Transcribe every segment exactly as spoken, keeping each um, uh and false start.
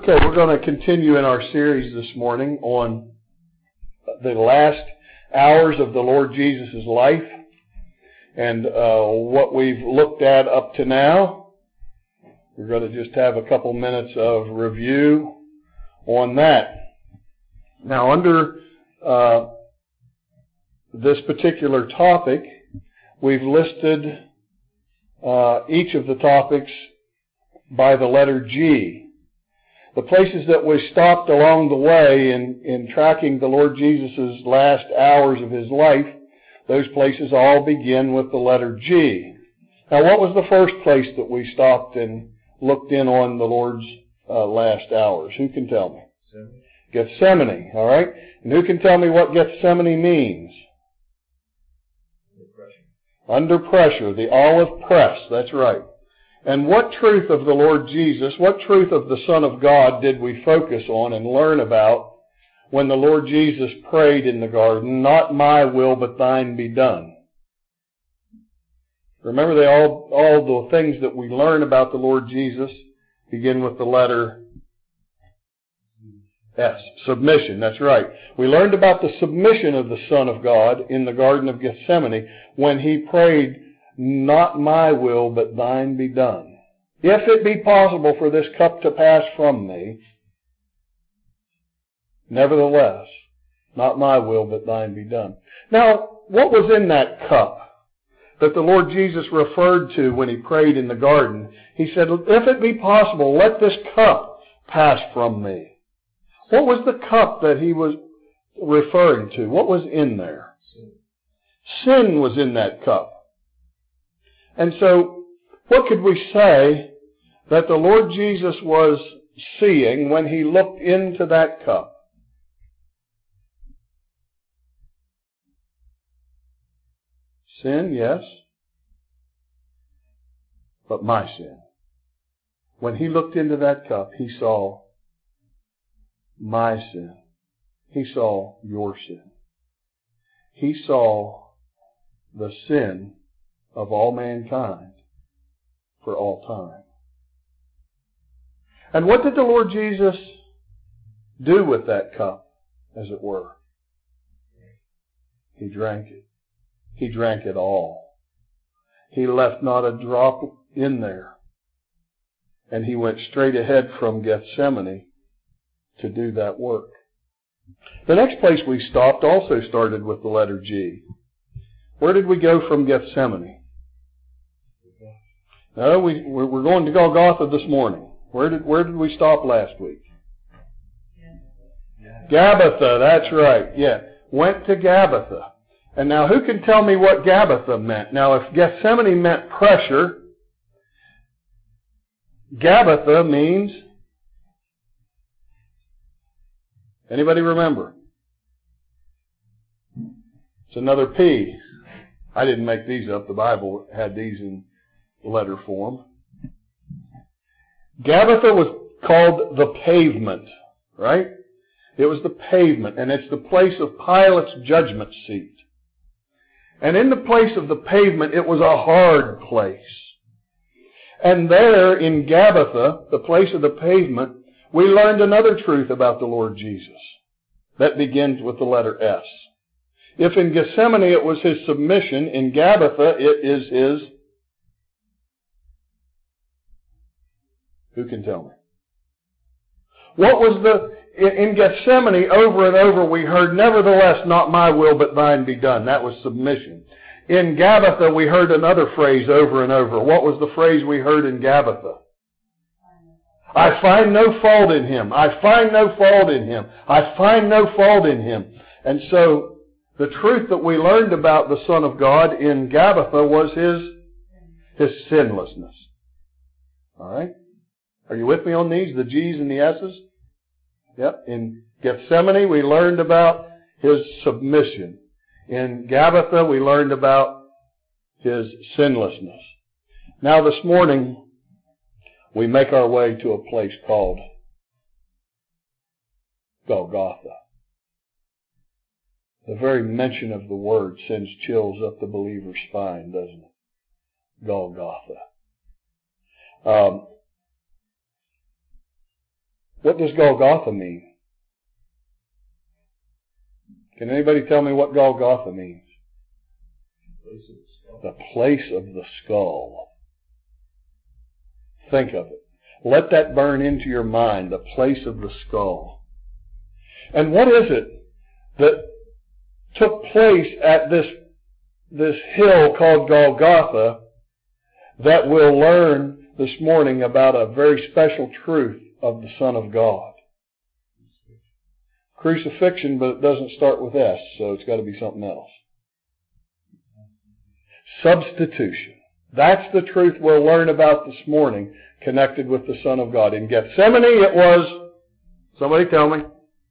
Okay, we're going to continue in our series this morning on the last hours of the Lord Jesus' life and uh, what we've looked at up to now. We're going to just have a couple minutes of review on that. Now, under uh, this particular topic, we've listed uh, each of the topics by the letter G. The places that we stopped along the way in, in tracking the Lord Jesus' last hours of His life, those places all begin with the letter G. Now, what was the first place that we stopped and looked in on the Lord's uh, last hours? Who can tell me? Gethsemane. Gethsemane, all right? And who can tell me what Gethsemane means? Under pressure. Under pressure, the olive press, that's right. And what truth of the Lord Jesus, what truth of the Son of God did we focus on and learn about when the Lord Jesus prayed in the garden, "Not my will, but thine be done"? Remember, they all, all the things that we learn about the Lord Jesus begin with the letter S. Submission, that's right. We learned about the submission of the Son of God in the Garden of Gethsemane when He prayed, "Not my will, but thine be done. If it be possible for this cup to pass from me, nevertheless, not my will, but thine be done." Now, what was in that cup that the Lord Jesus referred to when He prayed in the garden? He said, "If it be possible, let this cup pass from me." What was the cup that He was referring to? What was in there? Sin was in that cup. And so, what could we say that the Lord Jesus was seeing when He looked into that cup? Sin, yes. But my sin. When He looked into that cup, He saw my sin. He saw your sin. He saw the sin of all mankind for all time. And what did the Lord Jesus do with that cup, as it were? He drank it. He drank it all. He left not a drop in there. And He went straight ahead from Gethsemane to do that work. The next place we stopped also started with the letter G. Where did we go from Gethsemane? No, we, we're going to Golgotha this morning. Where did, where did we stop last week? Gabbatha, that's right. Yeah, went to Gabbatha. And now who can tell me what Gabbatha meant? Now if Gethsemane meant pressure, Gabbatha means... Anybody remember? It's another P. I didn't make these up. The Bible had these in letter form. Gabbatha was called the pavement, right? It was the pavement, and it's the place of Pilate's judgment seat. And in the place of the pavement, it was a hard place. And there in Gabbatha, the place of the pavement, we learned another truth about the Lord Jesus. That begins with the letter S. If in Gethsemane it was His submission, in Gabbatha it is His... Who can tell me? What was the... In Gethsemane, over and over, we heard, "Nevertheless, not my will, but thine be done." That was submission. In Gabbatha, we heard another phrase over and over. What was the phrase we heard in Gabbatha? I find no fault in Him. I find no fault in Him. I find no fault in Him. And so, the truth that we learned about the Son of God in Gabbatha was His, His sinlessness. Alright? Are you with me on these? The G's and the S's? Yep. In Gethsemane, we learned about His submission. In Gabbatha, we learned about His sinlessness. Now this morning, we make our way to a place called Golgotha. The very mention of the word sends chills up the believer's spine, doesn't it? Golgotha. Um, What does Golgotha mean? Can anybody tell me what Golgotha means? The place of the skull. Think of it. Let that burn into your mind, the place of the skull. And what is it that took place at this, this hill called Golgotha that we'll learn this morning about a very special truth of the Son of God? Crucifixion, but it doesn't start with S, so it's got to be something else. Substitution. That's the truth we'll learn about this morning, connected with the Son of God. In Gethsemane it was, somebody tell me.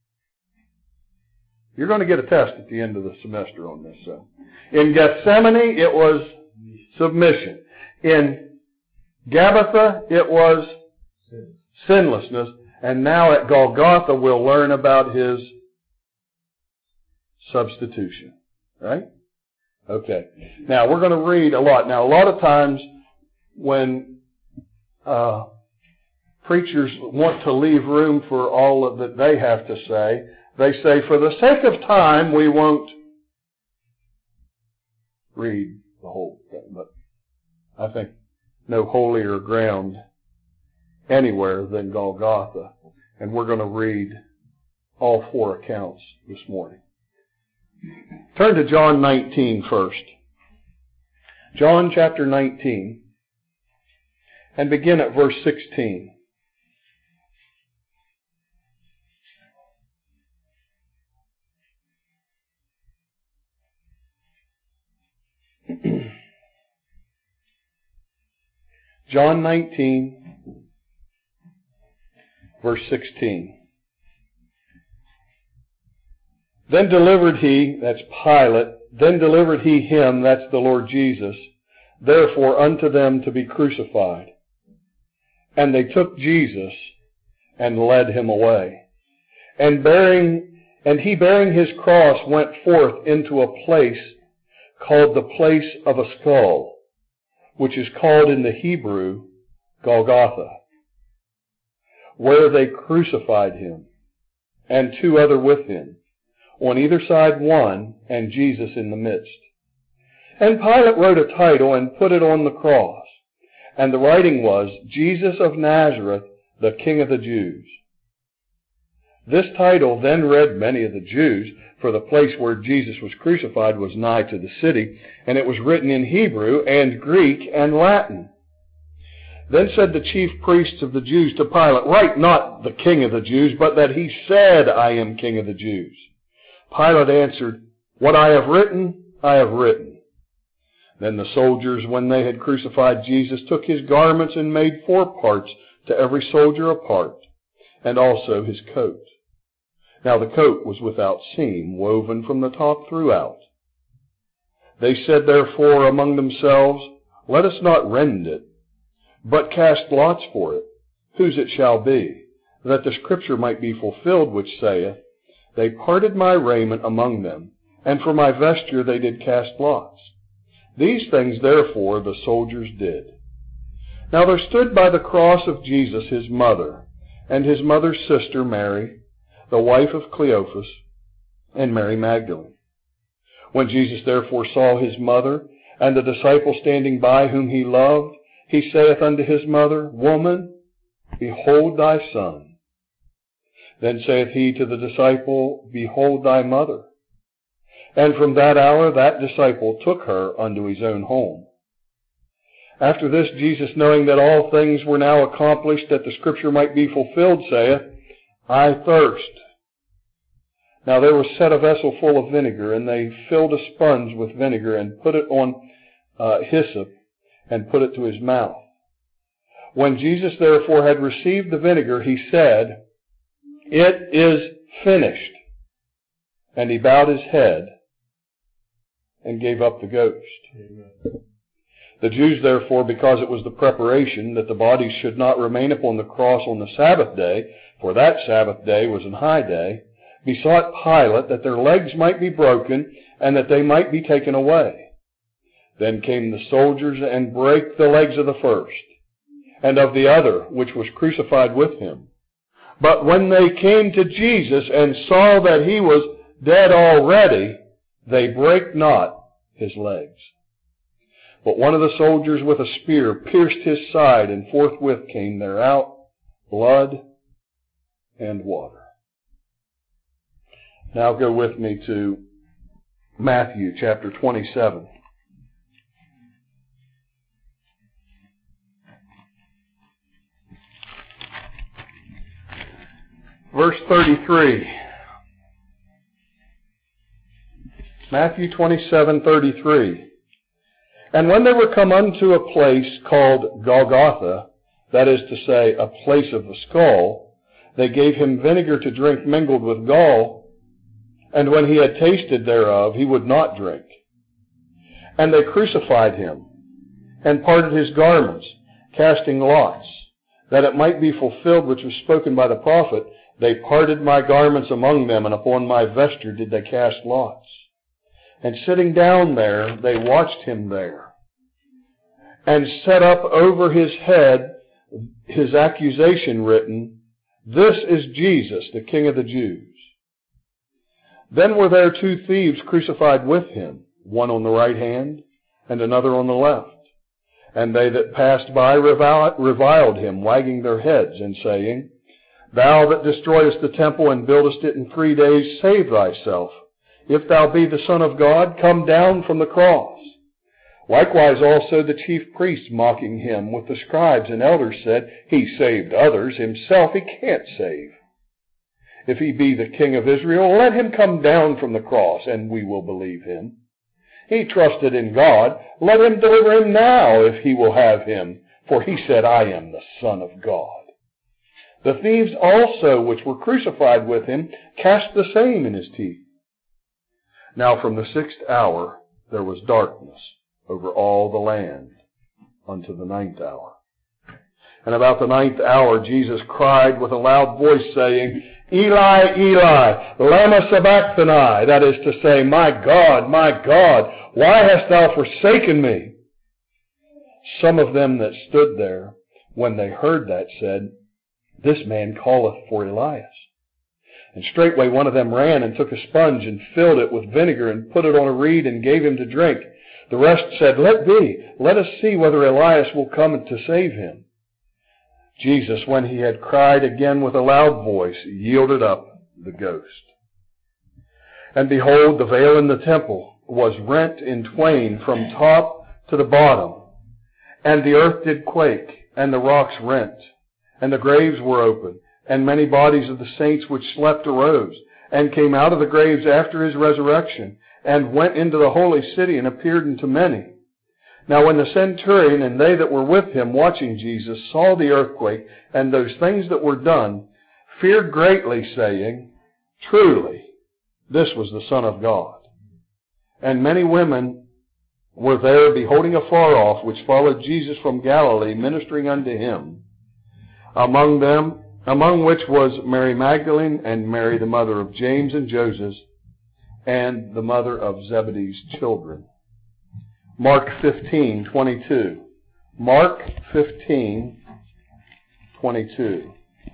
You're going to get a test at the end of the semester on this. So. In Gethsemane it was submission. In Gabbatha it was sinlessness. And now at Golgotha we'll learn about His substitution. Right? Okay. Now we're going to read a lot. Now a lot of times when uh, preachers want to leave room for all of that they have to say, they say, for the sake of time, we won't read the whole thing. But I think no holier ground anywhere than Golgotha. And we're going to read all four accounts this morning. Turn to John nineteen first. John chapter nineteen. And begin at verse sixteen. John nineteen, verse sixteen. Then delivered he, that's Pilate, then delivered he him, that's the Lord Jesus, therefore unto them to be crucified. And they took Jesus and led him away. And bearing, and he bearing his cross went forth into a place called the place of a skull, which is called in the Hebrew Golgotha, where they crucified him, and two other with him, on either side one, and Jesus in the midst. And Pilate wrote a title and put it on the cross, and the writing was, Jesus of Nazareth, the King of the Jews. This title then read many of the Jews, for the place where Jesus was crucified was nigh to the city, and it was written in Hebrew and Greek and Latin. Then said the chief priests of the Jews to Pilate, write not the King of the Jews, but that he said, I am King of the Jews. Pilate answered, what I have written, I have written. Then the soldiers, when they had crucified Jesus, took his garments and made four parts, to every soldier a part, and also his coat. Now the coat was without seam, woven from the top throughout. They said therefore among themselves, let us not rend it, but cast lots for it, whose it shall be, that the scripture might be fulfilled, which saith, they parted my raiment among them, and for my vesture they did cast lots. These things therefore the soldiers did. Now there stood by the cross of Jesus his mother, and his mother's sister Mary, the wife of Cleophas, and Mary Magdalene. When Jesus therefore saw his mother, and the disciple standing by whom he loved, he saith unto his mother, Woman, behold thy son. Then saith he to the disciple, Behold thy mother. And from that hour that disciple took her unto his own home. After this, Jesus, knowing that all things were now accomplished, that the scripture might be fulfilled, saith, I thirst. Now there was set a vessel full of vinegar, and they filled a sponge with vinegar, and put it on uh, hyssop, and put it to his mouth. When Jesus therefore had received the vinegar, he said, It is finished. And he bowed his head and gave up the ghost. Amen. The Jews therefore, because it was the preparation that the bodies should not remain upon the cross on the Sabbath day, for that Sabbath day was an high day, besought Pilate that their legs might be broken, and that they might be taken away. Then came the soldiers, and brake the legs of the first, and of the other, which was crucified with him. But when they came to Jesus and saw that he was dead already, they brake not his legs. But one of the soldiers with a spear pierced his side, and forthwith came there out blood and water. Now go with me to Matthew chapter twenty-seven. Verse thirty-three. Matthew twenty-seven, thirty-three. And when they were come unto a place called Golgotha, that is to say, a place of the skull, they gave him vinegar to drink mingled with gall, and when he had tasted thereof, he would not drink. And they crucified him, and parted his garments, casting lots, that it might be fulfilled which was spoken by the prophet, they parted my garments among them, and upon my vesture did they cast lots. And sitting down there, they watched him there, and set up over his head his accusation written, This is Jesus, the King of the Jews. Then were there two thieves crucified with him, one on the right hand, and another on the left. And they that passed by reviled him, wagging their heads, and saying, Thou that destroyest the temple and buildest it in three days, save thyself. If thou be the Son of God, come down from the cross. Likewise also the chief priests, mocking him with the scribes and elders, said, He saved others, himself he can't save. If he be the King of Israel, let him come down from the cross, and we will believe him. He trusted in God, let him deliver him now, if he will have him, for he said, I am the Son of God. The thieves also, which were crucified with him, cast the same in his teeth. Now from the sixth hour there was darkness over all the land unto the ninth hour. And about the ninth hour Jesus cried with a loud voice, saying, Eli, Eli, lama sabachthani, that is to say, My God, my God, why hast thou forsaken me? Some of them that stood there, when they heard that, said, This man calleth for Elias. And straightway one of them ran and took a sponge and filled it with vinegar and put it on a reed and gave him to drink. The rest said, Let be, let us see whether Elias will come to save him. Jesus, when he had cried again with a loud voice, yielded up the ghost. And behold, the veil in the temple was rent in twain from top to the bottom. And the earth did quake, and the rocks rent, and the graves were opened. And many bodies of the saints which slept arose, and came out of the graves after his resurrection, and went into the holy city, and appeared unto many. Now when the centurion and they that were with him watching Jesus saw the earthquake, and those things that were done, feared greatly, saying, Truly, this was the Son of God. And many women were there, beholding afar off, which followed Jesus from Galilee, ministering unto him. Among them, among which was Mary Magdalene, and Mary the mother of James and Joseph, and the mother of Zebedee's children. Mark fifteen, twenty-two. Mark fifteen, twenty-two.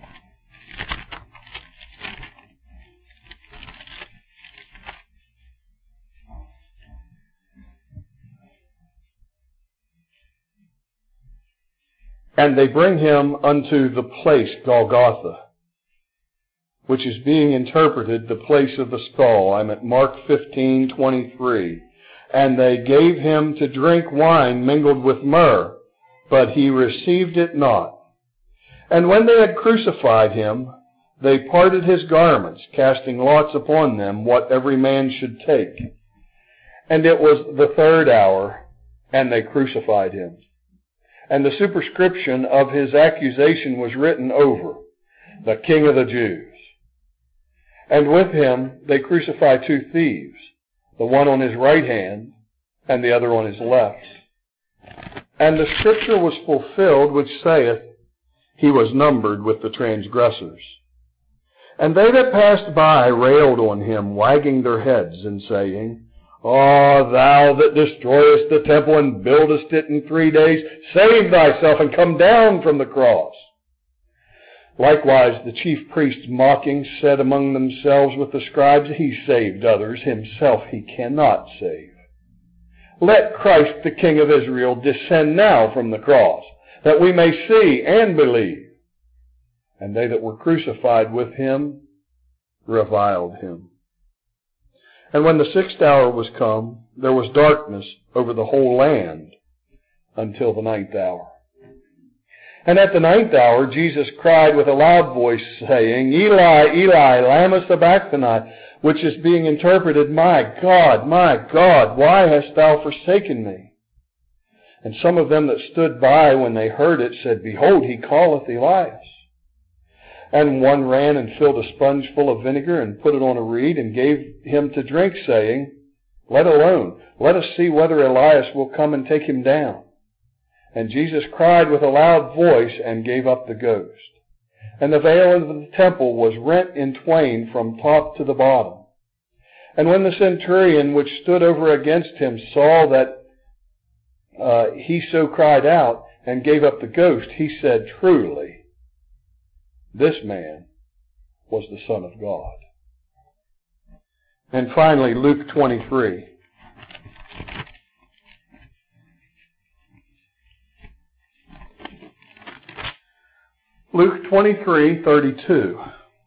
And they bring him unto the place Golgotha, which is being interpreted the place of the skull. I'm at Mark fifteen, twenty-three. And they gave him to drink wine mingled with myrrh, but he received it not. And when they had crucified him, they parted his garments, casting lots upon them what every man should take. And it was the third hour, and they crucified him. And the superscription of his accusation was written over, The King of the Jews. And with him they crucified two thieves, the one on his right hand, and the other on his left. And the scripture was fulfilled, which saith, He was numbered with the transgressors. And they that passed by railed on him, wagging their heads, and saying, O thou that destroyest the temple and buildest it in three days, save thyself and come down from the cross. Likewise, the chief priests, mocking, said among themselves with the scribes, He saved others, Himself He cannot save. Let Christ, the King of Israel, descend now from the cross, that we may see and believe. And they that were crucified with Him reviled Him. And when the sixth hour was come, there was darkness over the whole land until the ninth hour. And at the ninth hour Jesus cried with a loud voice, saying, Eli, Eli, lama sabachthani, which is being interpreted, My God, my God, why hast thou forsaken me? And some of them that stood by when they heard it said, Behold, he calleth Elias. And one ran and filled a sponge full of vinegar and put it on a reed and gave him to drink, saying, Let alone, let us see whether Elias will come and take him down. And Jesus cried with a loud voice and gave up the ghost. And the veil of the temple was rent in twain from top to the bottom. And when the centurion which stood over against him saw that uh, he so cried out and gave up the ghost, he said, Truly, this man was the Son of God. And finally, Luke twenty-three. Luke twenty-three, thirty-two.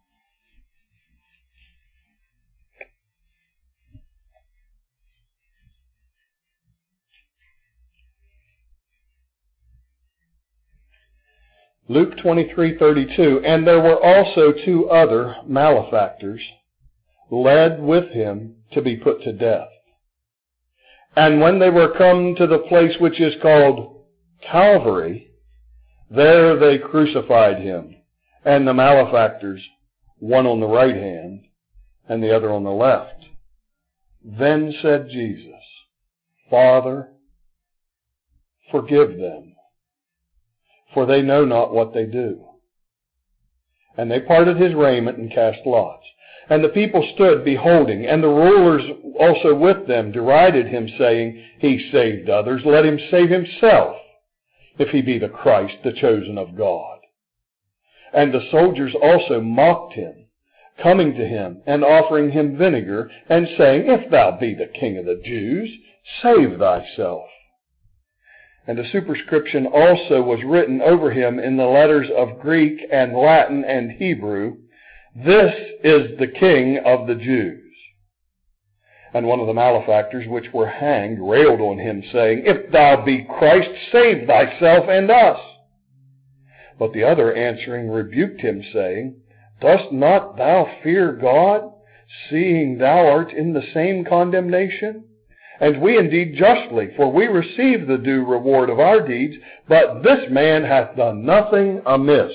Luke twenty-three, thirty-two. And there were also two other malefactors led with him to be put to death. And when they were come to the place which is called Calvary, there they crucified him, and the malefactors, one on the right hand and the other on the left. Then said Jesus, Father, forgive them, for they know not what they do. And they parted his raiment and cast lots. And the people stood beholding, and the rulers also with them derided him, saying, He saved others, let him save himself, if he be the Christ, the chosen of God. And the soldiers also mocked him, coming to him and offering him vinegar, and saying, If thou be the King of the Jews, save thyself. And a superscription also was written over him in the letters of Greek and Latin and Hebrew, This is the King of the Jews. And one of the malefactors which were hanged railed on him, saying, If thou be Christ, save thyself and us. But the other answering rebuked him, saying, Dost not thou fear God, seeing thou art in the same condemnation? And we indeed justly, for we receive the due reward of our deeds, but this man hath done nothing amiss.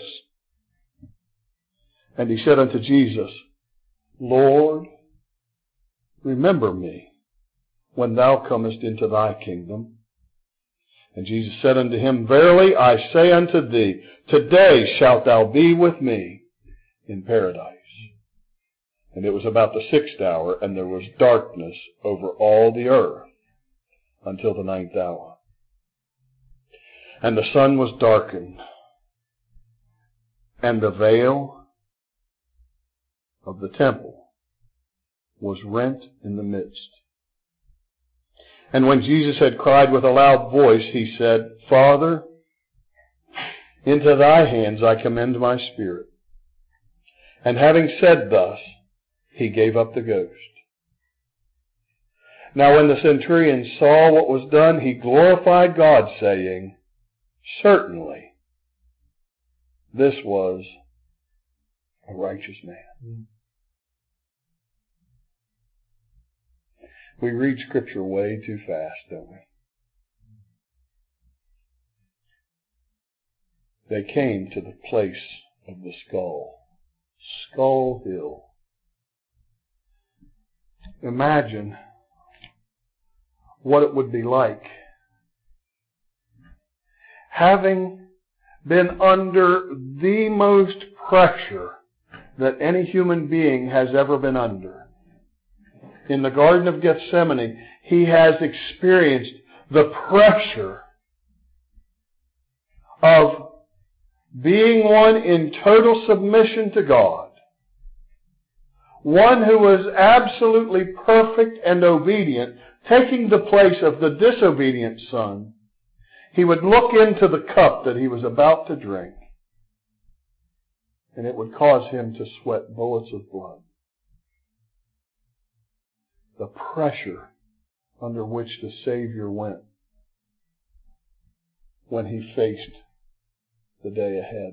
And he said unto Jesus, Lord, remember me when thou comest into thy kingdom. And Jesus said unto him, Verily I say unto thee, today shalt thou be with me in paradise. And it was about the sixth hour, and there was darkness over all the earth until the ninth hour. And the sun was darkened, and the veil of the temple was rent in the midst. And when Jesus had cried with a loud voice, he said, Father, into thy hands I commend my spirit. And having said thus, he gave up the ghost. Now when the centurion saw what was done, he glorified God, saying, Certainly, this was a righteous man. We read Scripture way too fast, don't we? They came to the place of the skull. Skull Hill. Imagine what it would be like having been under the most pressure that any human being has ever been under. In the Garden of Gethsemane, he has experienced the pressure of being one in total submission to God, one who was absolutely perfect and obedient, taking the place of the disobedient son, he would look into the cup that he was about to drink, and it would cause him to sweat bullets of blood. The pressure under which the Savior went when he faced the day ahead.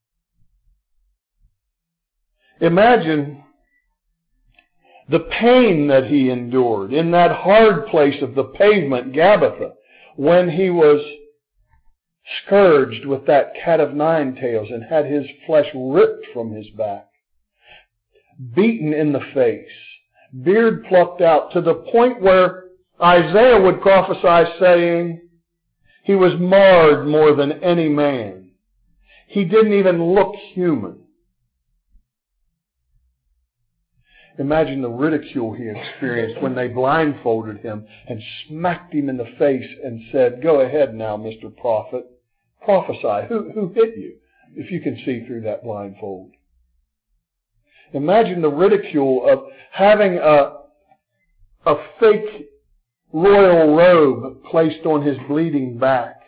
Imagine the pain that he endured in that hard place of the pavement, Gabbatha, when he was scourged with that cat of nine tails and had his flesh ripped from his back, beaten in the face, beard plucked out, to the point where Isaiah would prophesy saying, he was marred more than any man. He didn't even look human. Imagine the ridicule he experienced when they blindfolded him and smacked him in the face and said, go ahead now, Mister Prophet. Prophesy. Who, who hit you? If you can see through that blindfold. Imagine the ridicule of having a, a fake royal robe placed on his bleeding back,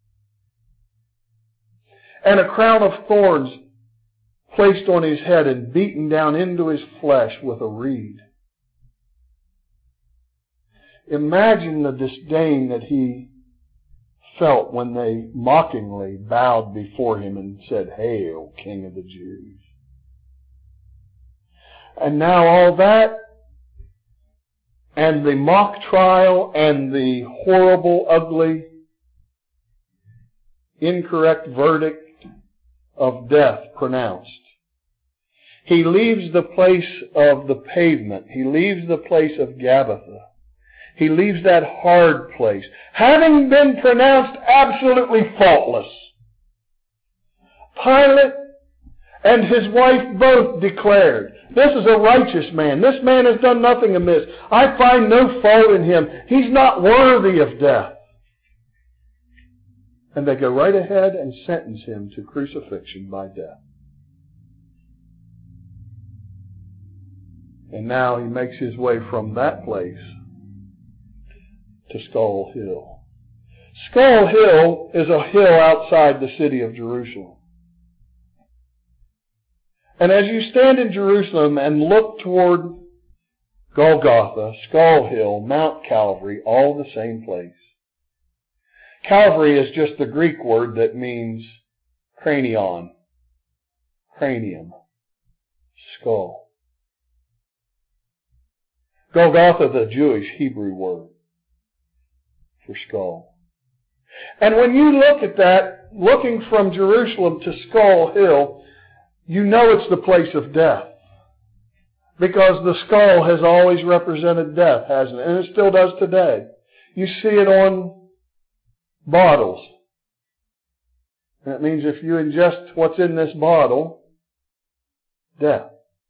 and a crown of thorns placed on his head and beaten down into his flesh with a reed. Imagine the disdain that he felt when they mockingly bowed before him and said, "Hail, King of the Jews." And now all that, and the mock trial, and the horrible, ugly, incorrect verdict of death pronounced. He leaves the place of the pavement. He leaves the place of Gabbatha. He leaves that hard place, having been pronounced absolutely faultless. Pilate and his wife both declared, this is a righteous man. This man has done nothing amiss. I find no fault in him. He's not worthy of death. And they go right ahead and sentence him to crucifixion by death. And now he makes his way from that place to Skull Hill. Skull Hill is a hill outside the city of Jerusalem. And as you stand in Jerusalem and look toward Golgotha, Skull Hill, Mount Calvary, all the same place. Calvary is just the Greek word that means cranion, cranium, skull. Golgotha, the Jewish Hebrew word for skull. And when you look at that, looking from Jerusalem to Skull Hill, you know it's the place of death. Because the skull has always represented death, hasn't it? And it still does today. You see it on bottles. And it means if you ingest what's in this bottle, death.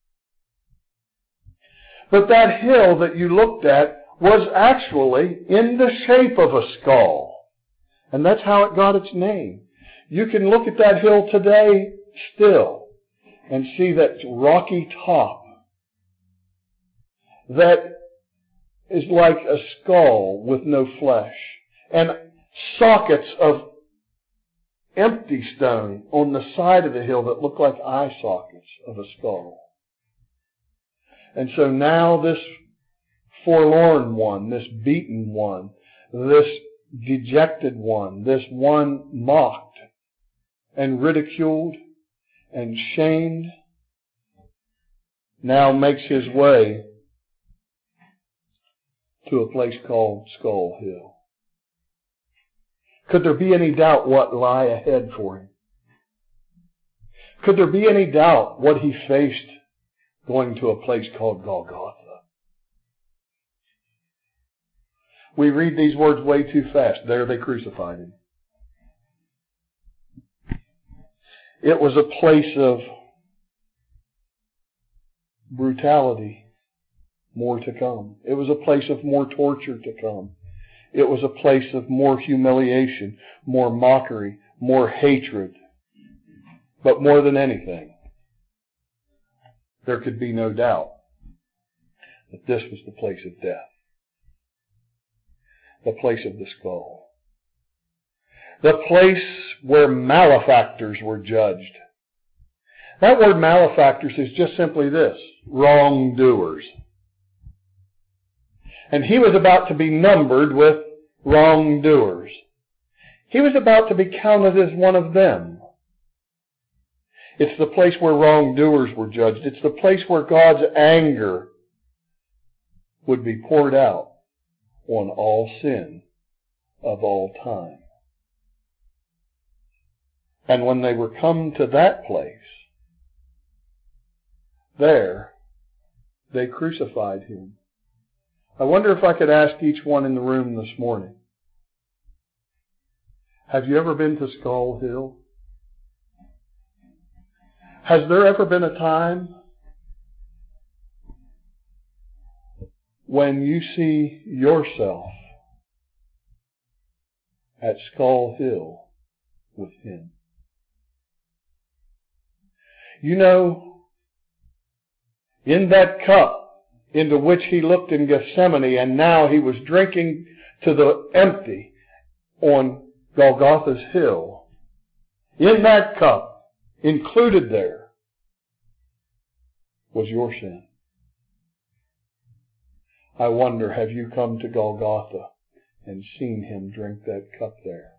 But that hill that you looked at was actually in the shape of a skull. And that's how it got its name. You can look at that hill today still and see that rocky top that is like a skull with no flesh, and sockets of empty stone on the side of the hill that look like eye sockets of a skull. And so now this forlorn one, this beaten one, this dejected one, this one mocked and ridiculed and shamed, now makes his way to a place called Skull Hill. Could there be any doubt what lie ahead for him? Could there be any doubt what he faced going to a place called Golgotha? We read these words way too fast. There they crucified him. It was a place of brutality, more to come. It was a place of more torture to come. It was a place of more humiliation, more mockery, more hatred. But more than anything, there could be no doubt that this was the place of death. The place of the skull. The place where malefactors were judged. That word malefactors is just simply this: wrongdoers. And he was about to be numbered with wrongdoers. He was about to be counted as one of them. It's the place where wrongdoers were judged. It's the place where God's anger would be poured out on all sin of all time. And when they were come to that place, there they crucified him. I wonder if I could ask each one in the room this morning, have you ever been to Skull Hill? Has there ever been a time when you see yourself at Skull Hill with him? You know, in that cup into which he looked in Gethsemane, and now he was drinking to the empty on Golgotha's hill, in that cup, included there, was your sin. I wonder, have you come to Golgotha and seen him drink that cup there?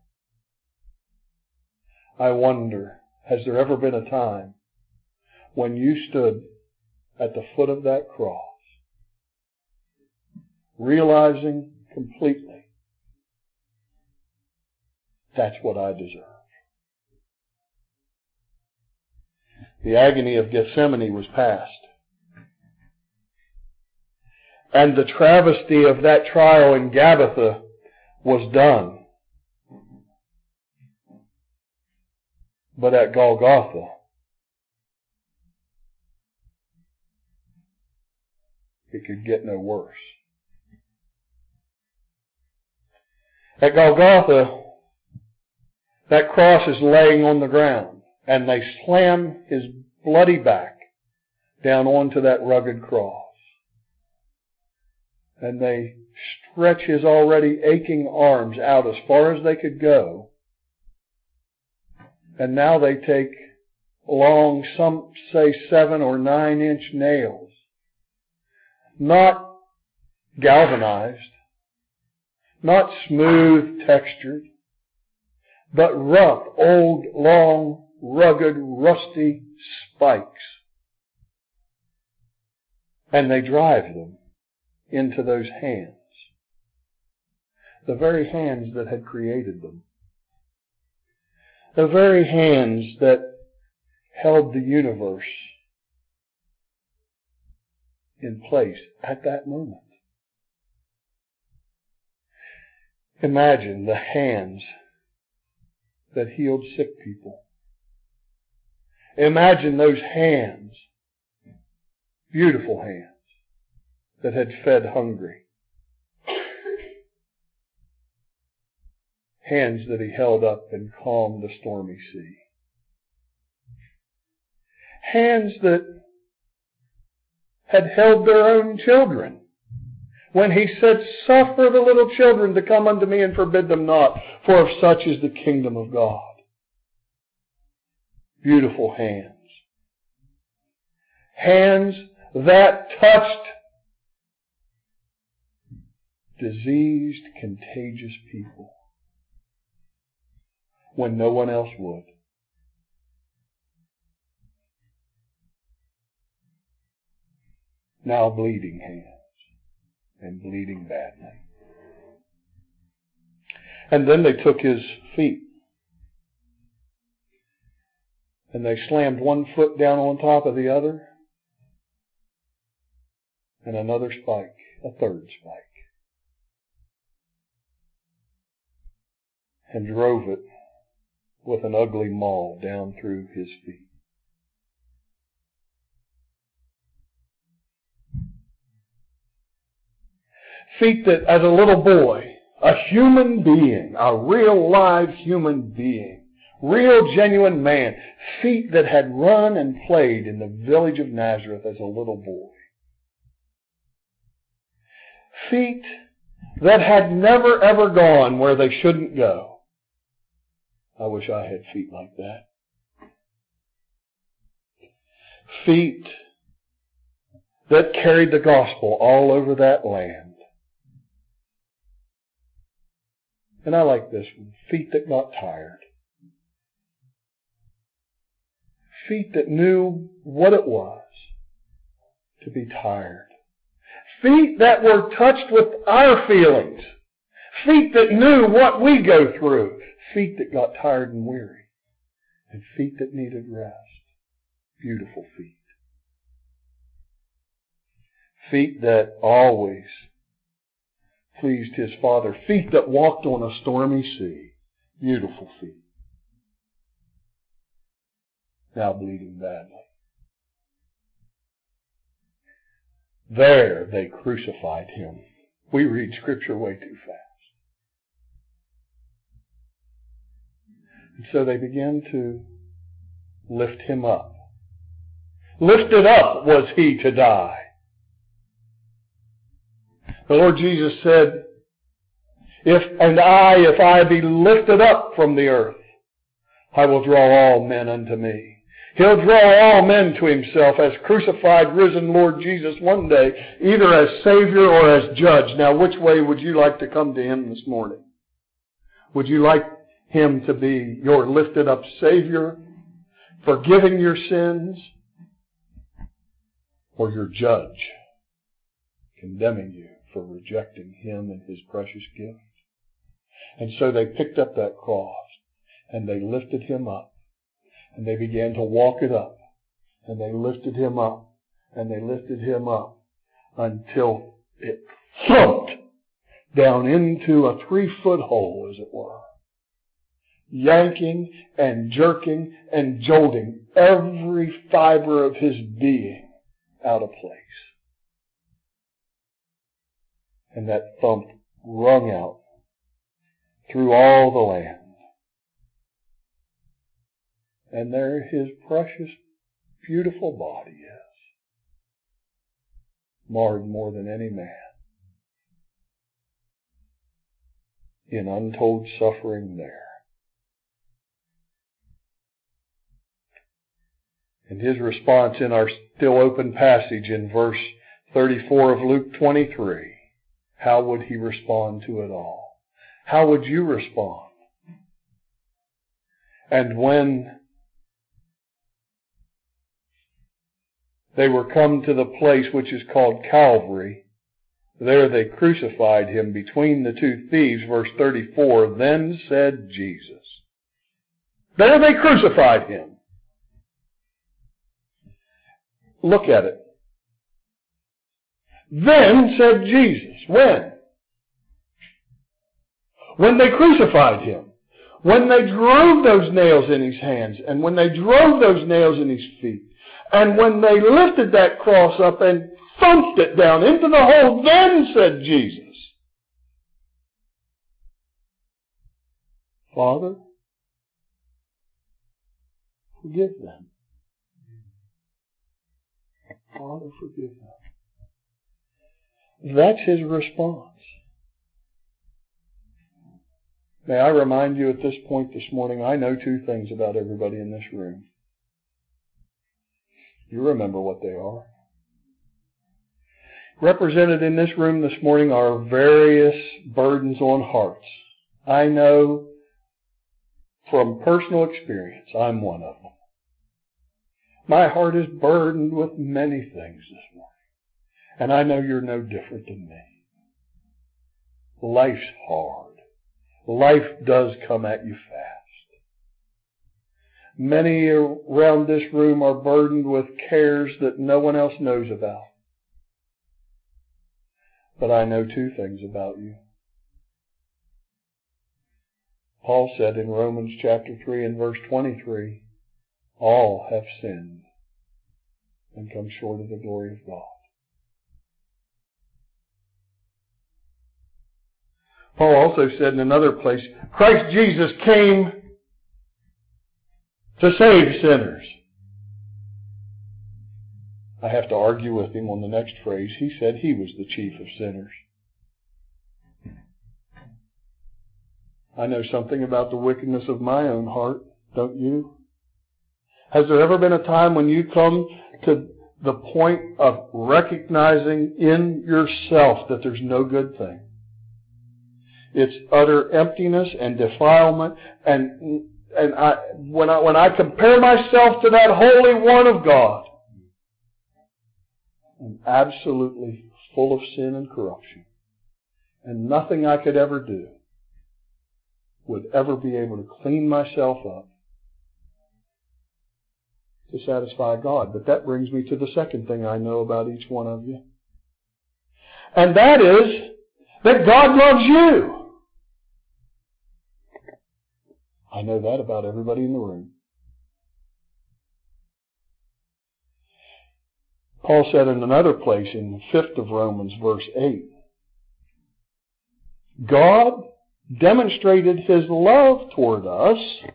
I wonder, has there ever been a time when you stood at the foot of that cross, realizing completely, that's what I deserve? The agony of Gethsemane was past. And the travesty of that trial in Gabbatha was done. But at Golgotha, it could get no worse. At Golgotha, that cross is laying on the ground, and they slam his bloody back down onto that rugged cross. And they stretch his already aching arms out as far as they could go. And now they take long, some say seven or nine inch nails, not galvanized, not smooth textured, but rough, old, long, rugged, rusty spikes. And they drive them into those hands, the very hands that had created them, the very hands that held the universe in place at that moment. Imagine the hands that healed sick people. Imagine those hands, beautiful hands, that had fed hungry. Hands that he held up and calmed the stormy sea. Hands that had held their own children. When he said, "Suffer the little children to come unto me and forbid them not, for of such is the kingdom of God." Beautiful hands. Hands that touched diseased, contagious people when no one else would. Now bleeding hands, and bleeding badly. And then they took his feet, and they slammed one foot down on top of the other, and another spike, a third spike, and drove it with an ugly maul down through his feet. Feet that, as a little boy, a human being, a real live human being, Real, genuine man. Feet that had run and played in the village of Nazareth as a little boy. Feet that had never ever gone where they shouldn't go. I wish I had feet like that. Feet that carried the gospel all over that land. And I like this one. Feet that got tired. Feet that knew what it was to be tired. Feet that were touched with our feelings. Feet that knew what we go through. Feet that got tired and weary. And feet that needed rest. Beautiful feet. Feet that always pleased His Father. Feet that walked on a stormy sea. Beautiful feet. Now bleeding badly. There they crucified Him. We read Scripture way too fast. And so they began to lift Him up. Lifted up was He to die. The Lord Jesus said, If and I, if I be lifted up from the earth, I will draw all men unto me. He'll draw all men to Himself as crucified, risen Lord Jesus one day, either as Savior or as Judge. Now, which way would you like to come to Him this morning? Would you like Him to be your lifted up Savior, forgiving your sins, or your Judge, condemning you for rejecting Him and His precious gift? And so they picked up that cross and they lifted Him up. And they began to walk it up. And they lifted Him up. And they lifted Him up until it thumped down into a three-foot hole, as it were. Yanking and jerking and jolting every fiber of His being out of place. And that thump rung out through all the land. And there His precious, beautiful body is, marred more than any man, in untold suffering there. And His response in our still open passage in verse thirty-four of Luke twenty-three, how would He respond to it all? How would you respond? And when they were come to the place which is called Calvary, there they crucified Him between the two thieves, verse thirty-four, then said Jesus. There they crucified Him. Look at it. Then said Jesus. When? When they crucified Him. When they drove those nails in His hands, and when they drove those nails in His feet, and when they lifted that cross up and thumped it down into the hole, then said Jesus, Father, forgive them. Father, forgive them. That's His response. May I remind you at this point this morning, I know two things about everybody in this room. You remember what they are. Represented in this room this morning are various burdens on hearts. I know from personal experience, I'm one of them. My heart is burdened with many things this morning. And I know you're no different than me. Life's hard. Life does come at you fast. Many around this room are burdened with cares that no one else knows about. But I know two things about you. Paul said in Romans chapter three and verse twenty-three, all have sinned and come short of the glory of God. Paul also said in another place, Christ Jesus came to save sinners. I have to argue with him on the next phrase. He said he was the chief of sinners. I know something about the wickedness of my own heart, don't you? Has there ever been a time when you come to the point of recognizing in yourself that there's no good thing? It's utter emptiness and defilement, and and I when I when I compare myself to that Holy One of God, I'm absolutely full of sin and corruption, and nothing I could ever do would ever be able to clean myself up to satisfy God. But that brings me to the second thing I know about each one of you. And that is that God loves you. I know that about everybody in the room. Paul said in another place, in the fifth of Romans, verse eight, God demonstrated His love toward us.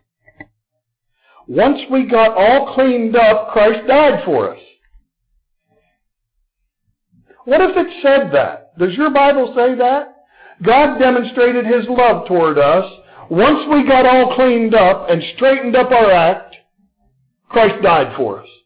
Once we got all cleaned up, Christ died for us. What if it said that? Does your Bible say that? God demonstrated His love toward us. Once we got all cleaned up and straightened up our act, Christ died for us.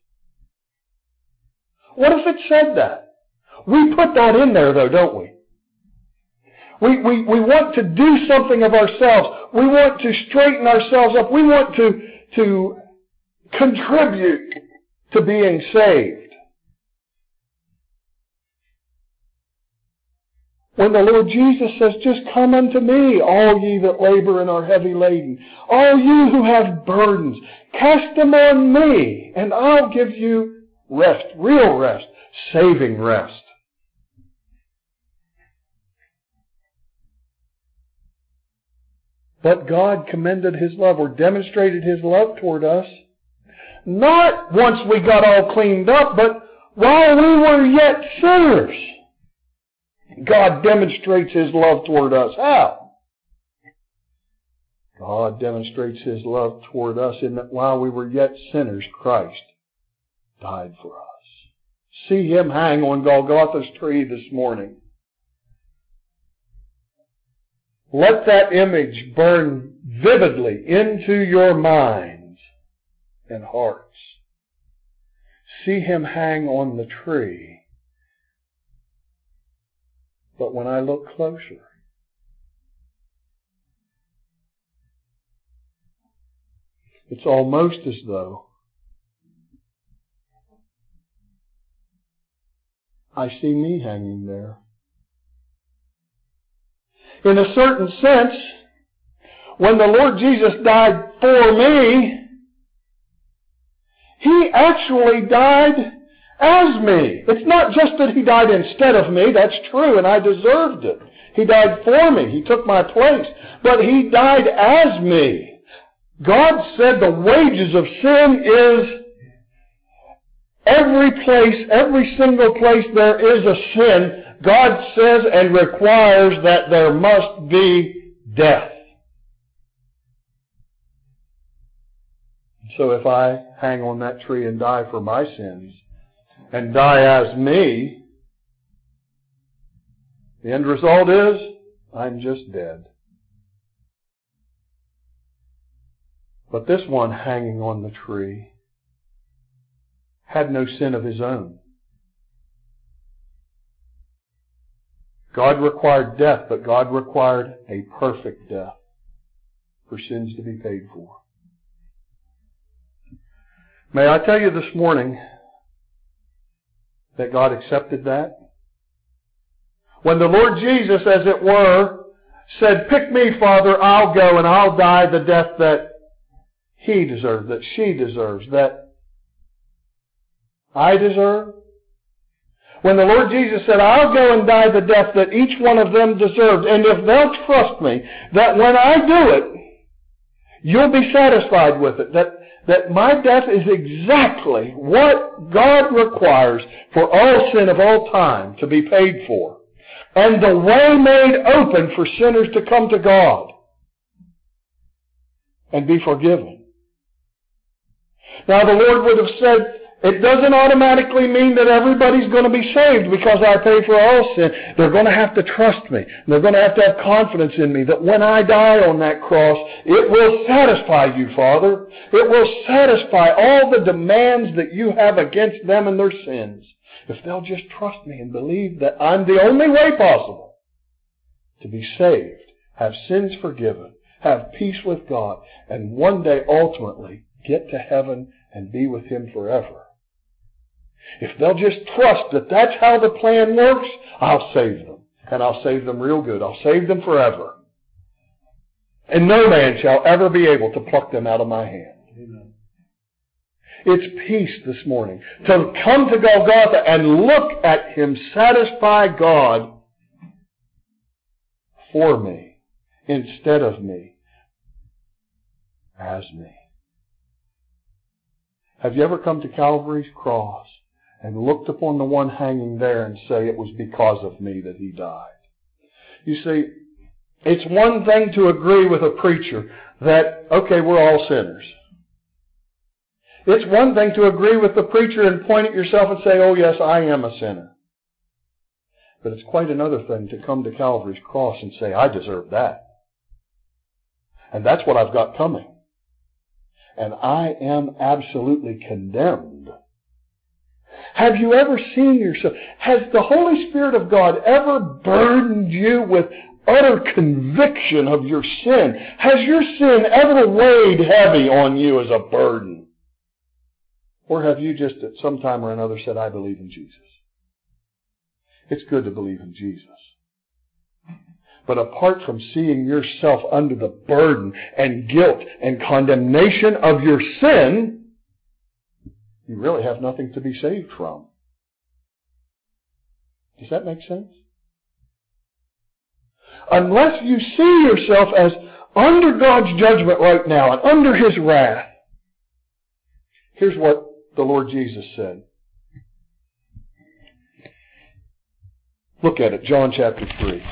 What if it said that? We put that in there though, don't we? We, we, we want to do something of ourselves. We want to straighten ourselves up. We want to, to contribute to being saved. When the Lord Jesus says, just come unto me, all ye that labor and are heavy laden, all you who have burdens, cast them on me, and I'll give you rest, real rest, saving rest. But God commended His love, or demonstrated His love toward us, not once we got all cleaned up, but while we were yet sinners. God demonstrates His love toward us. How? God demonstrates His love toward us in that while we were yet sinners, Christ died for us. See Him hang on Golgotha's tree this morning. Let that image burn vividly into your minds and hearts. See Him hang on the tree. But when I look closer, it's almost as though I see me hanging there. In a certain sense, when the Lord Jesus died for me, He actually died as me. It's not just that He died instead of me. That's true, and I deserved it. He died for me. He took my place. But He died as me. God said the wages of sin is every place, every single place there is a sin, God says and requires that there must be death. So if I hang on that tree and die for my sins, and die as me, the end result is I'm just dead. But this one hanging on the tree had no sin of his own. God required death, but God required a perfect death for sins to be paid for. May I tell you this morning that God accepted that? When the Lord Jesus, as it were, said, pick me, Father, I'll go and I'll die the death that He deserves, that she deserves, that I deserve. When the Lord Jesus said, I'll go and die the death that each one of them deserved, and if they'll trust me, that when I do it, you'll be satisfied with it, that, that my death is exactly what God requires for all sin of all time to be paid for, and the way made open for sinners to come to God and be forgiven. Now the Lord would have said, it doesn't automatically mean that everybody's going to be saved because I pay for all sin. They're going to have to trust me. They're going to have to have confidence in me that when I die on that cross, it will satisfy you, Father. It will satisfy all the demands that you have against them and their sins. If they'll just trust me and believe that I'm the only way possible to be saved, have sins forgiven, have peace with God, and one day ultimately get to heaven and be with Him forever. If they'll just trust that that's how the plan works, I'll save them. And I'll save them real good. I'll save them forever. And no man shall ever be able to pluck them out of my hand. Amen. It's peace this morning. To come to Golgotha and look at Him satisfy God for me instead of me as me. Have you ever come to Calvary's cross and looked upon the one hanging there and say, it was because of me that He died? You see, it's one thing to agree with a preacher that, okay, we're all sinners. It's one thing to agree with the preacher and point at yourself and say, oh yes, I am a sinner. But it's quite another thing to come to Calvary's cross and say, I deserve that. And that's what I've got coming. And I am absolutely condemned. Have you ever seen yourself? Has the Holy Spirit of God ever burdened you with utter conviction of your sin? Has your sin ever weighed heavy on you as a burden? Or have you just at some time or another said, I believe in Jesus? It's good to believe in Jesus. But apart from seeing yourself under the burden and guilt and condemnation of your sin, you really have nothing to be saved from. Does that make sense? Unless you see yourself as under God's judgment right now and under His wrath. Here's what the Lord Jesus said. Look at it, John chapter three.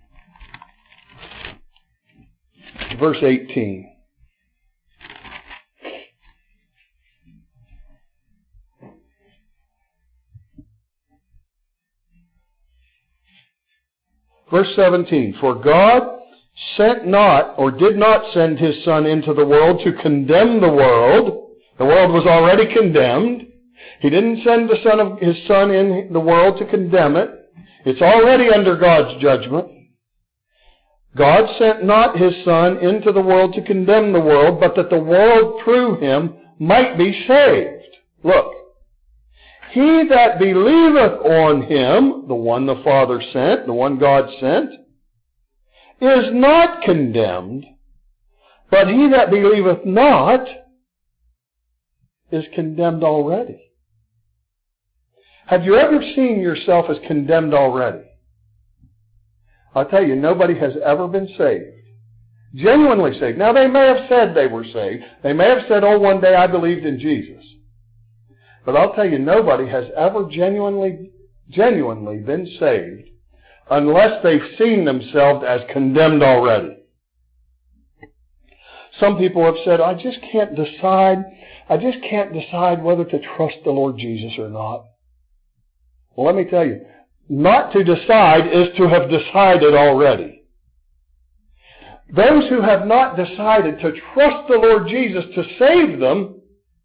Verse eighteen. Verse seventeen. For God sent not, or did not send His Son into the world to condemn the world. The world was already condemned. He didn't send the Son of His Son in the world to condemn it. It's already under God's judgment. God sent not His Son into the world to condemn the world, but that the world through Him might be saved. Look. He that believeth on Him, the one the Father sent, the one God sent, is not condemned, but he that believeth not is condemned already. Have you ever seen yourself as condemned already? I'll tell you, nobody has ever been saved. Genuinely saved. Now, they may have said they were saved. They may have said, oh, one day I believed in Jesus. But I'll tell you, nobody has ever genuinely, genuinely been saved unless they've seen themselves as condemned already. Some people have said, I just can't decide, I just can't decide whether to trust the Lord Jesus or not. Well, let me tell you, not to decide is to have decided already. Those who have not decided to trust the Lord Jesus to save them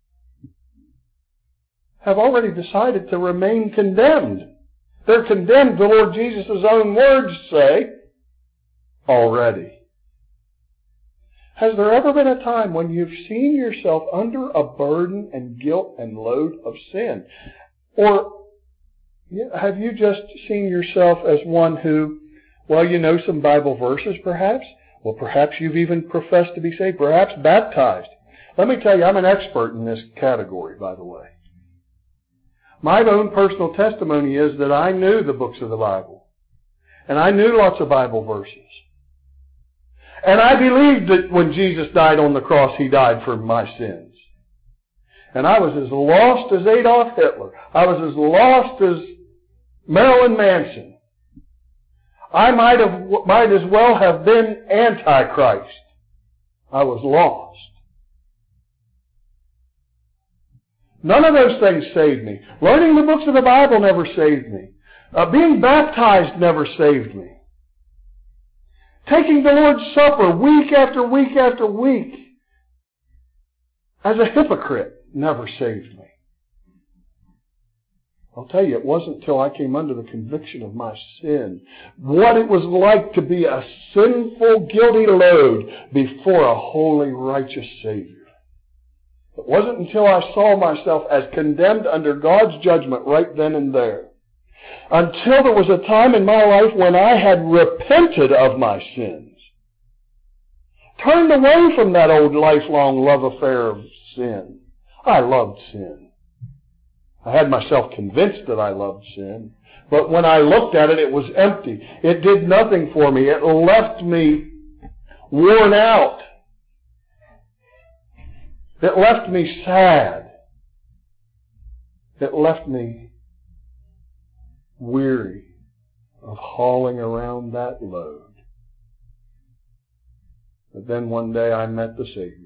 have already decided to remain condemned. They're condemned, the Lord Jesus' own words say, already. Has there ever been a time when you've seen yourself under a burden and guilt and load of sin? Or have you just seen yourself as one who, well, you know some Bible verses perhaps? Well, perhaps you've even professed to be saved, perhaps baptized. Let me tell you, I'm an expert in this category, by the way. My own personal testimony is that I knew the books of the Bible. And I knew lots of Bible verses. And I believed that when Jesus died on the cross, He died for my sins. And I was as lost as Adolf Hitler. I was as lost as Marilyn Manson. I might have, might as well have been Antichrist. I was lost. None of those things saved me. Learning the books of the Bible never saved me. Uh, being baptized never saved me. Taking the Lord's Supper week after week after week as a hypocrite never saved me. I'll tell you, it wasn't until I came under the conviction of my sin, what it was like to be a sinful, guilty load before a holy, righteous Savior. It wasn't until I saw myself as condemned under God's judgment right then and there, until there was a time in my life when I had repented of my sins, turned away from that old lifelong love affair of sin. I loved sin. I had myself convinced that I loved sin, but when I looked at it, it was empty. It did nothing for me. It left me worn out. It left me sad. It left me weary of hauling around that load. But then one day I met the Savior.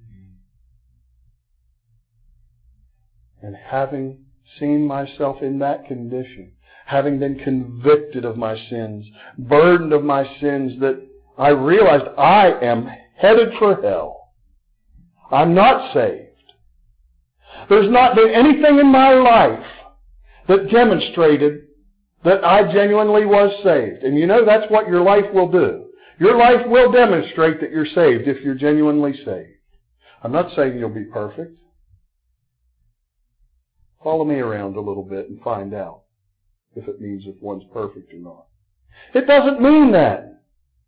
And having seen myself in that condition, having been convicted of my sins, burdened of my sins, that I realized I am headed for hell. I'm not saved. There's not been anything in my life that demonstrated that I genuinely was saved. And you know, that's what your life will do. Your life will demonstrate that you're saved if you're genuinely saved. I'm not saying you'll be perfect. Follow me around a little bit and find out if it means if one's perfect or not. It doesn't mean that.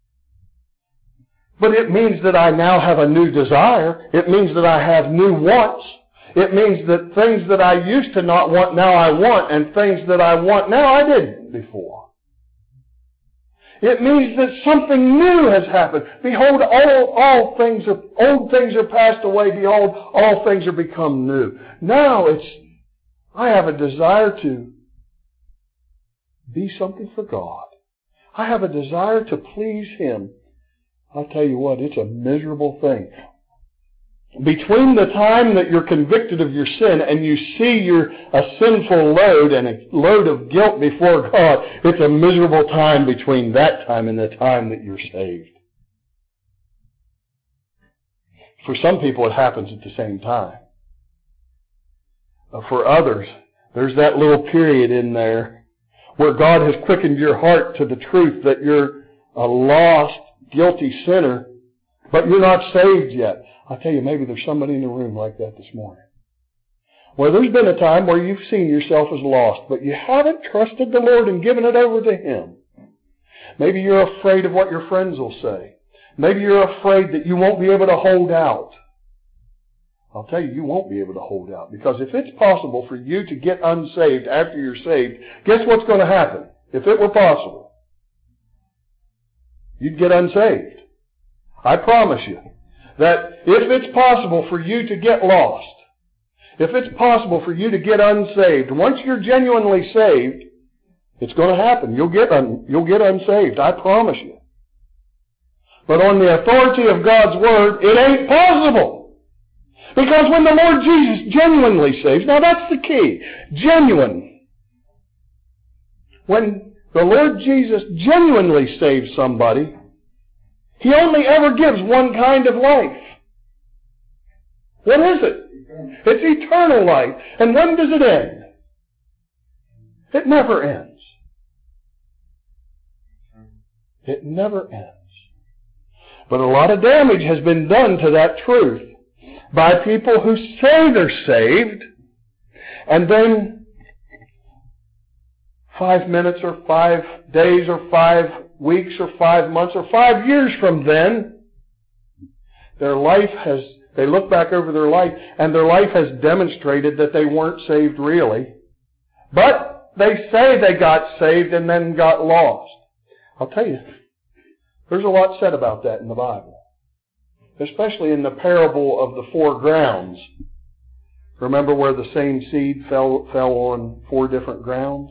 But it means that I now have a new desire. It means that I have new wants. It means that things that I used to not want, now I want, and things that I want now I didn't before. It means that something new has happened. Behold, all, all things are, old things are passed away. Behold, all things are become new. Now it's, I have a desire to be something for God. I have a desire to please Him. I'll tell you what, it's a miserable thing. Between the time that you're convicted of your sin and you see you're a sinful load and a load of guilt before God, it's a miserable time between that time and the time that you're saved. For some people, it happens at the same time. For others, there's that little period in there where God has quickened your heart to the truth that you're a lost, guilty sinner, but you're not saved yet. I'll tell you, maybe there's somebody in the room like that this morning. Well, there's been a time where you've seen yourself as lost, but you haven't trusted the Lord and given it over to Him. Maybe you're afraid of what your friends will say. Maybe you're afraid that you won't be able to hold out. I'll tell you, you won't be able to hold out. Because if it's possible for you to get unsaved after you're saved, guess what's going to happen? If it were possible, you'd get unsaved. I promise you that if it's possible for you to get lost, if it's possible for you to get unsaved, once you're genuinely saved, it's going to happen. You'll get un, you'll get unsaved. I promise you. But on the authority of God's Word, it ain't possible. Because when the Lord Jesus genuinely saves, now that's the key, genuine. When the Lord Jesus genuinely saves somebody, He only ever gives one kind of life. What is it? It's eternal life. And when does it end? It never ends. It never ends. But a lot of damage has been done to that truth by people who say they're saved, and then five minutes or five days or five weeks or five months or five years from then, their life has, they look back over their life and their life has demonstrated that they weren't saved really. But they say they got saved and then got lost. I'll tell you, there's a lot said about that in the Bible. Especially in the parable of the four grounds. Remember where the same seed fell, fell on four different grounds?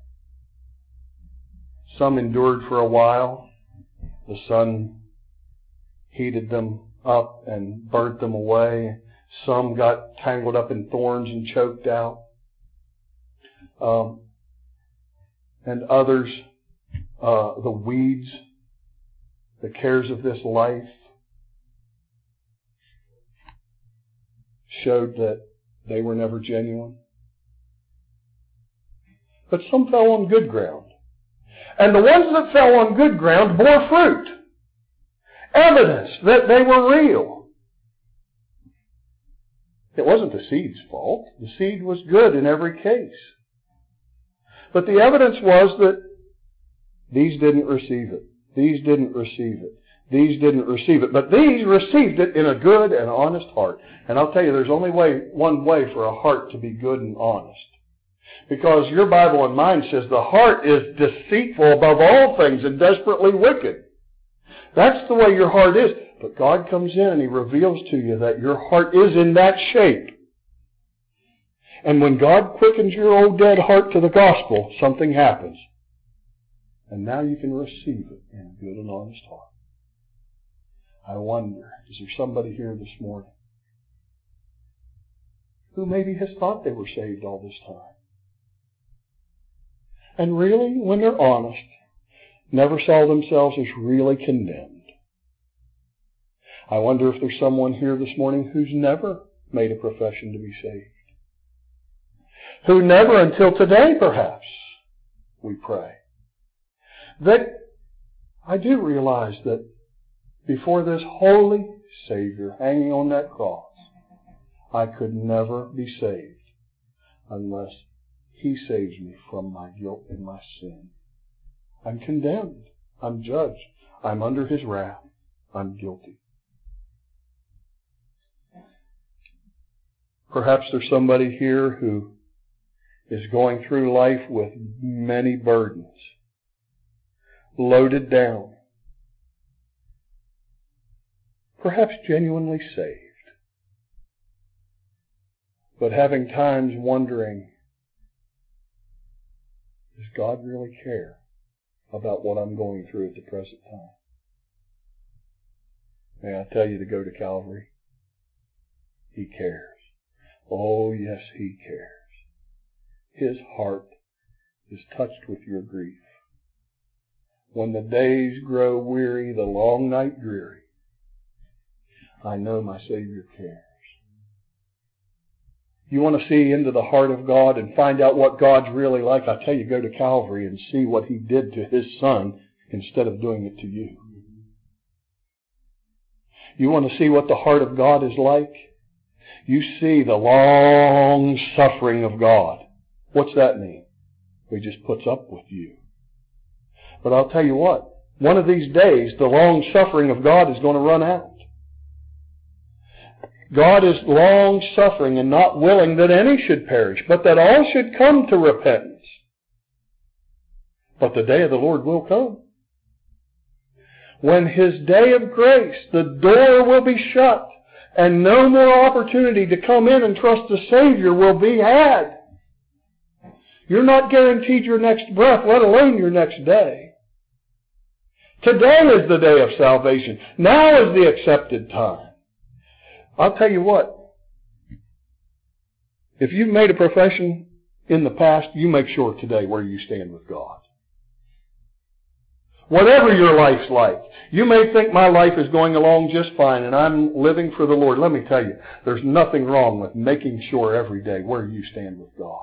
Some endured for a while. The sun heated them up and burnt them away. Some got tangled up in thorns and choked out. Um, and others, uh, the weeds, the cares of this life, showed that they were never genuine. But some fell on good ground. And the ones that fell on good ground bore fruit. Evidence that they were real. It wasn't the seed's fault. The seed was good in every case. But the evidence was that these didn't receive it. These didn't receive it. These didn't receive it. But these received it in a good and honest heart. And I'll tell you, there's only way, one way for a heart to be good and honest. Because your Bible and mine says the heart is deceitful above all things and desperately wicked. That's the way your heart is. But God comes in and He reveals to you that your heart is in that shape. And when God quickens your old dead heart to the gospel, something happens. And now you can receive it in a good and honest heart. I wonder, is there somebody here this morning who maybe has thought they were saved all this time? And really, when they're honest, never saw themselves as really condemned. I wonder if there's someone here this morning who's never made a profession to be saved. Who never until today, perhaps, we pray. That I do realize that before this holy Savior hanging on that cross, I could never be saved unless He saves me from my guilt and my sin. I'm condemned. I'm judged. I'm under His wrath. I'm guilty. Perhaps there's somebody here who is going through life with many burdens, loaded down, perhaps genuinely saved, but having times wondering, does God really care about what I'm going through at the present time? May I tell you to go to Calvary? He cares. Oh, yes, He cares. His heart is touched with your grief. When the days grow weary, the long night dreary, I know my Savior cares. You want to see into the heart of God and find out what God's really like? I tell you, go to Calvary and see what He did to His Son instead of doing it to you. You want to see what the heart of God is like? You see the long suffering of God. What's that mean? He just puts up with you. But I'll tell you what, one of these days, the long suffering of God is going to run out. God is long suffering and not willing that any should perish, but that all should come to repentance. But the day of the Lord will come. When His day of grace, the door will be shut, and no more opportunity to come in and trust the Savior will be had. You're not guaranteed your next breath, let alone your next day. Today is the day of salvation. Now is the accepted time. I'll tell you what. If you've made a profession in the past, you make sure today where you stand with God. Whatever your life's like, you may think my life is going along just fine and I'm living for the Lord. Let me tell you, there's nothing wrong with making sure every day where you stand with God.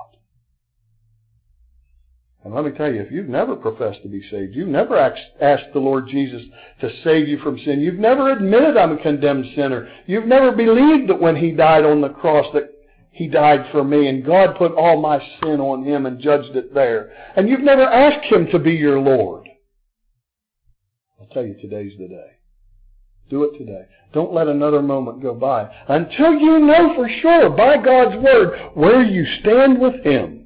And let me tell you, if you've never professed to be saved, you've never asked the Lord Jesus to save you from sin, you've never admitted I'm a condemned sinner, you've never believed that when He died on the cross that He died for me and God put all my sin on Him and judged it there, and you've never asked Him to be your Lord, I'll tell you, today's the day. Do it today. Don't let another moment go by until you know for sure by God's Word where you stand with Him.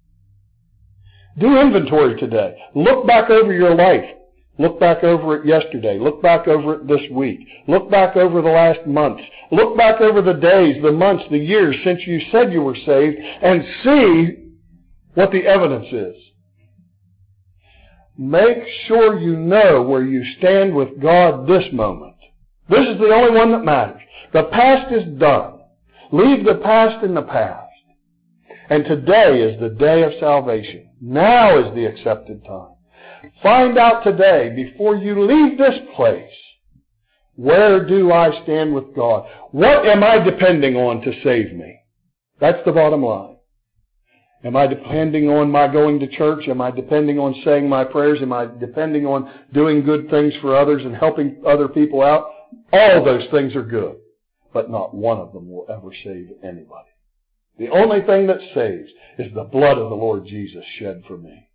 Do inventory today. Look back over your life. Look back over it yesterday. Look back over it this week. Look back over the last months. Look back over the days, the months, the years since you said you were saved and see what the evidence is. Make sure you know where you stand with God this moment. This is the only one that matters. The past is done. Leave the past in the past. And today is the day of salvation. Now is the accepted time. Find out today, before you leave this place, where do I stand with God? What am I depending on to save me? That's the bottom line. Am I depending on my going to church? Am I depending on saying my prayers? Am I depending on doing good things for others and helping other people out? All those things are good, but not one of them will ever save anybody. The only thing that saves is the blood of the Lord Jesus shed for me.